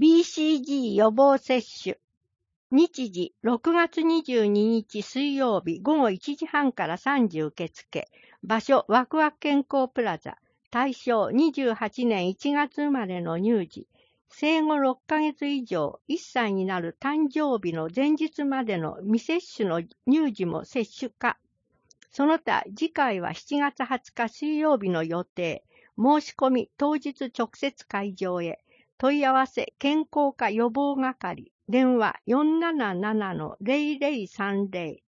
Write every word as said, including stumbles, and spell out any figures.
ビーシージー 予防接種。日時、ろくがつにじゅうににち水曜日午後いちじはんからさんじ受付。場所、ワクワク健康プラザ。対象、にじゅうはちねんいちがつ生まれの乳児。生後ろっかげつ以上、いっさいになる誕生日の前日までの未接種の乳児も接種可。その他、次回はしちがつはつか水曜日の予定。申し込み、当日直接会場へ。問い合わせ、健康課予防係。電話 よんなななのゼロゼロさんゼロ。